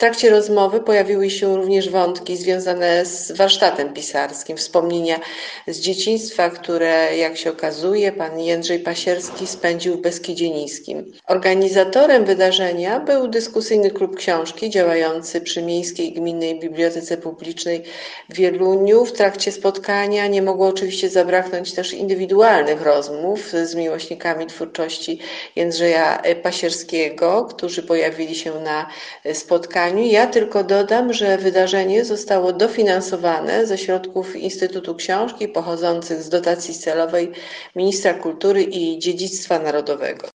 trakcie rozmowy pojawiły się również wątki związane z warsztatem pisarskim, wspomnienia z dzieciństwa, które, jak się okazuje, pan Jędrzej Pasierski spędził w Beskidzie Niskim. Organizatorem wydarzenia był dyskusyjny klub książki działający przy Miejskiej Gminnej Bibliotece Publicznej w Wieluniu. W trakcie spotkania nie mogło oczywiście zabraknąć też indywidualnych rozmów z miłośnikami twórczości Jędrzeja Pasierskiego, którzy pojawili się na spotkaniu. Ja tylko dodam, że wydarzenie zostało dofinansowane ze środków Instytutu Książki pochodzących z dotacji celowej Ministra Kultury i Dziedzictwa Narodowego.